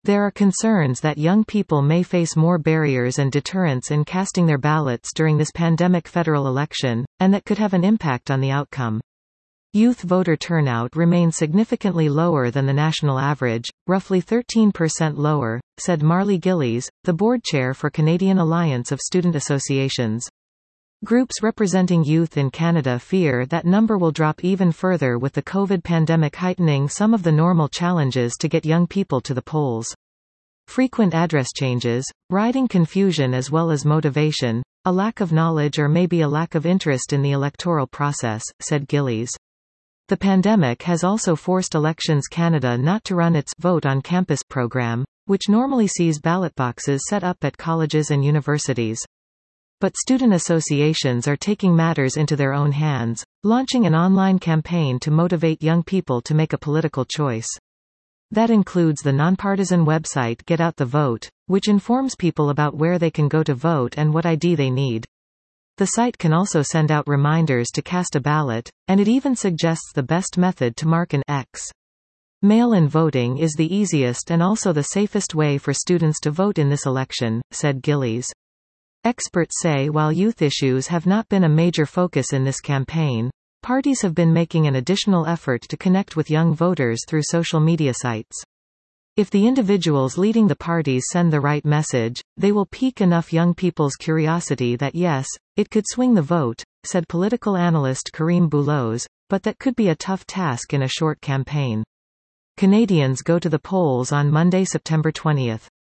There are concerns that young people may face more barriers and deterrents in casting their ballots during this pandemic federal election, and that could have an impact on the outcome. Youth voter turnout remains significantly lower than the national average, roughly 13% lower, said Marley Gillies, the board chair for Canadian Alliance of Student Associations. Groups representing youth in Canada fear that number will drop even further with the COVID pandemic heightening some of the normal challenges to get young people to the polls. Frequent address changes, riding confusion as well as motivation, a lack of knowledge or maybe a lack of interest in the electoral process, said Gillies. The pandemic has also forced Elections Canada not to run its Vote on Campus program, which normally sees ballot boxes set up at colleges and universities. But student associations are taking matters into their own hands, launching an online campaign to motivate young people to make a political choice. That includes the nonpartisan website Get Out the Vote, which informs people about where they can go to vote and what ID they need. The site can also send out reminders to cast a ballot, and it even suggests the best method to mark an X. Mail-in voting is the easiest and also the safest way for students to vote in this election, said Gillies. Experts say while youth issues have not been a major focus in this campaign, parties have been making an additional effort to connect with young voters through social media sites. If the individuals leading the parties send the right message, they will pique enough young people's curiosity that yes, it could swing the vote, said political analyst Karim Boulos, but that could be a tough task in a short campaign. Canadians go to the polls on Monday, September 20.